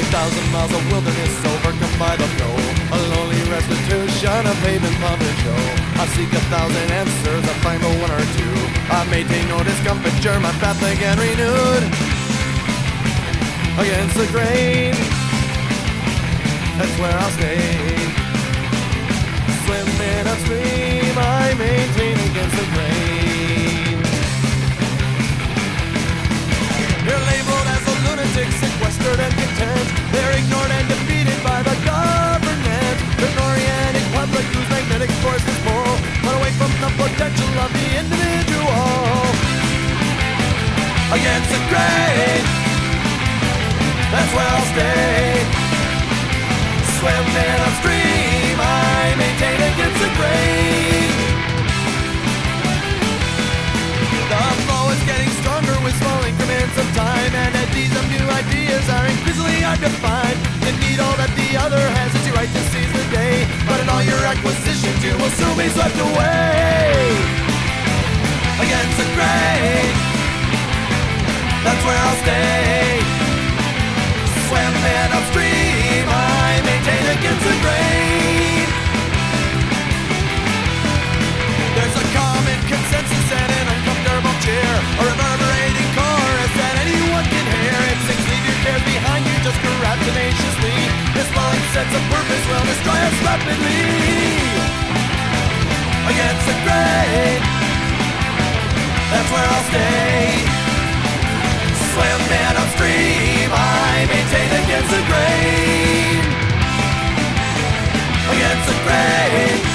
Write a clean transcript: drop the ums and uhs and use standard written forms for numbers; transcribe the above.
1,000 miles of wilderness overcome by the flow. A lonely restitution, a pavement pumping show. I seek 1,000 answers, I find but one or two. I maintain no discomfiture, my path again renewed. Against the grain, that's where I'll stay. Swimming upstream, I maintain against the grain. You're labeled as a lunatic, sequestered and content. They're ignored and defeated by the government. There's an oriented public whose magnetic forces pull, but away from the potential of the individual. Against the grain, that's where I'll stay. Swimming upstream, I maintain against the grain. The flow is getting stronger with small increments of time, and eddies of new ideas are increasingly hard to find. You need all that the other has as you right to seize the day, but in all your acquisitions you will soon be swept away. Against the grain, that's where I'll stay. Swimming upstream, I maintain against the grain. There's a common consensus and an uncomfortable cheer, a reverberating chorus that anyone can hear. It sings, leave your cares behind you, just grab tenaciously. This falling sense of purpose will destroy us rapidly. Against the grain, that's where I'll stay. Swimming upstream, I maintain against the grain. Against the grain.